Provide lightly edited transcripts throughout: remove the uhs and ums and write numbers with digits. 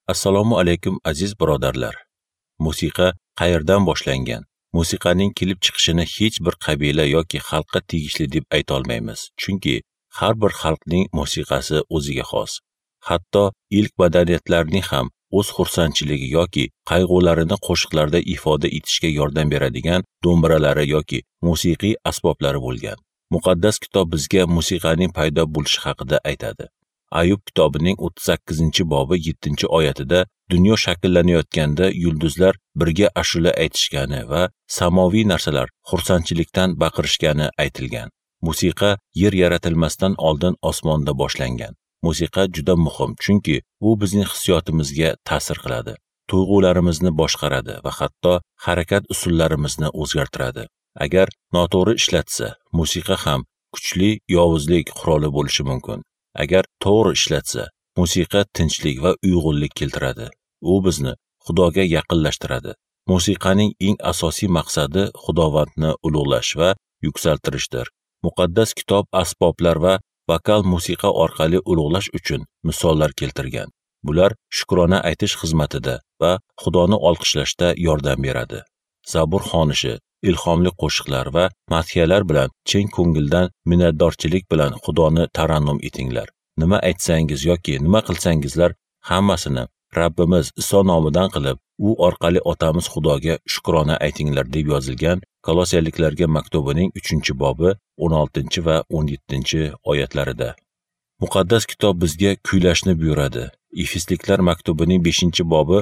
Assalomu alaykum aziz birodarlar. Musiqa qayerdan boshlangan? Musiqaning kelib chiqishini hech bir qabila yoki xalqqa tegishli deb ayta olmaymiz. Chunki har bir xalqning musiqasi o'ziga xos. Hatto ilk madaniyatlarning ham o'z xursandchiligi yoki qayg'ularini qo'shiqlarda ifoda etishga yordam beradigan do'mbiralari yoki musiqiy asboblari bo'lgan. Muqaddas kitob bizga musiqaning paydo bo'lishi haqida aytadi. Ayub kitobining 38-bobi 7-oyatida dunyo shakllanayotganda yulduzlar birga ashula aytishgani va samoviy narsalar xursandchilikdan baqirishgani aytilgan. Musiqa yer yaratilmasdan oldin osmonda boshlangan. Musiqa juda muhim, chunki u bizning hissiyotimizga ta'sir qiladi, tuyg'ularimizni boshqaradi va hatto harakat usullarimizni o'zgartiradi. Agar noto'g'ri ishlatsa, musiqa ham kuchli yovuzlik quroli bo'lishi mumkin. Agar to'g'ri ishlatsa, musiqa tinchlik va uyg'unlik keltiradi. U bizni Xudoga yaqinlashtiradi. Musiqaning eng asosiy maqsadi Xudovandni ulug'lash va yuksaltirishdir. Muqaddas kitob asboblar va vokal musiqa orqali ulug'lash uchun misollar keltirgan. Bular shukrona aytish xizmatida va Xudoni olqishlashda yordam beradi. Zabur xonishi, ilhomli qo'shiqlar va madhiyalar bilan chin ko'ngildan minnatdorchilik bilan Xudoni tarannum etinglar. Nima aytsangiz yoki nima qilsangizlar, hammasini Rabbimiz Iso nomidan qilib, u orqali otamiz Xudoga shukrona aytinglar deb yozilgan Kolosiyaliklarga maktubining 3-bobi 16 va 17-oyatlarida. Muqaddas kitob bizga kuylashni buyuradi. Efesliklar maktubining 5-bobi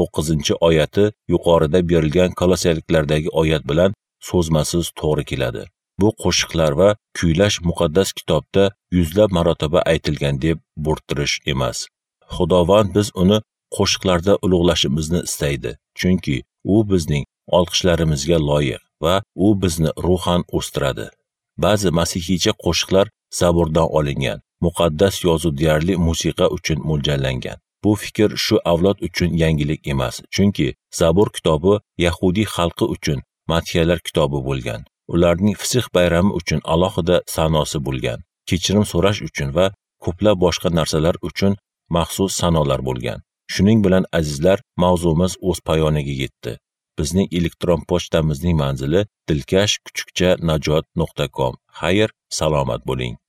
19-oyati yuqorida berilgan Kolosiyaliklardagi oyat bilan so'zmasiz to'g'ri keladi. Bu qo'shiqlar va kuylash muqaddas kitobda yuzlab marotaba aytilgan deb bo'rttirish emas. Xudovand biz uni qo'shiqlarda ulug'lashimizni istaydi, chunki u bizning olqishlarimizga loyiq va u bizni ruhan o'stiradi. Ba'zi masihiycha qo'shiqlar Zaburdan olingan. Muqaddas yozuv deyarli musiqa uchun mo'ljallangan. Bu fikr shu avlod uchun yangilik emas, chunki Zabur kitobi Yahudiy xalqi uchun madhiyalar kitobi bo'lgan. Ularning Fisx bayrami uchun alohida sanosi bo'lgan. Kechirim so'rash uchun va ko'plab boshqa narsalar uchun maxsus sanolar bo'lgan. Shuning bilan azizlar, mavzumiz o'z poyoniga yetdi. Bizning elektron pochtamizning manzili dilkash_najot.com. Xayr, salomat bo'ling.